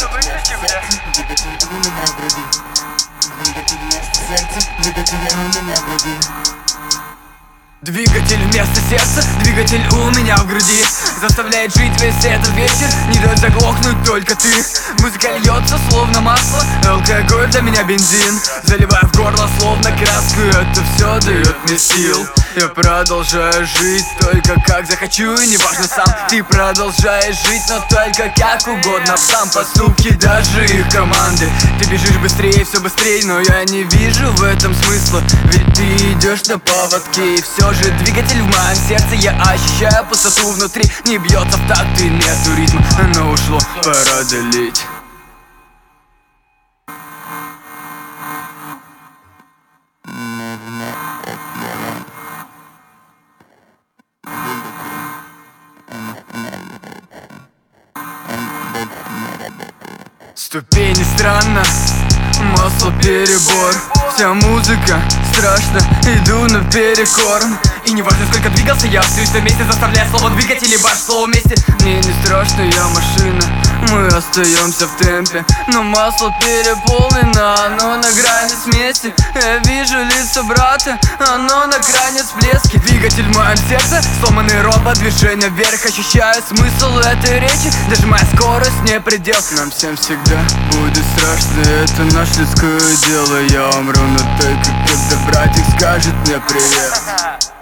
выключи, бля. Двигатель у меня в груди. Двигатель вместо сердца. Двигатель у меня в груди. Двигатель вместо сердца, двигатель у меня в груди. Заставляет жить весь этот вечер, не дает заглохнуть только ты. Музыка льется словно масло, алкоголь для меня бензин. Заливаю в горло словно краску, это все дает мне сил. Я продолжаю жить только как захочу, и неважно сам. Ты продолжаешь жить, но только как угодно. Сам поступки даже их команды. Ты бежишь быстрее, все быстрее, но я не вижу в этом смысла. Ведь ты идешь на поводке, и все же двигатель в моем сердце. Я ощущаю пустоту внутри, не бьется в такт и нету ритма. Оно ушло, пора долить. Ступени странно, масло перебор. Вся музыка страшно, иду наперекор. И не важно, сколько двигался я, все это вместе заставляя слово двигатель и баш слово вместе. Мне не страшно, я машина, мы остаемся в темпе. Но масло переполнено, оно на грани смеси. Я вижу лицо брата, оно на грани всплески. Двигатель в моем сердце, сломанный робот, движение вверх. Ощущаю смысл этой речи, даже моя скорость не предел. Нам всем всегда будет страшно, это наше людское дело. Я умру, но только когда братик скажет мне привет.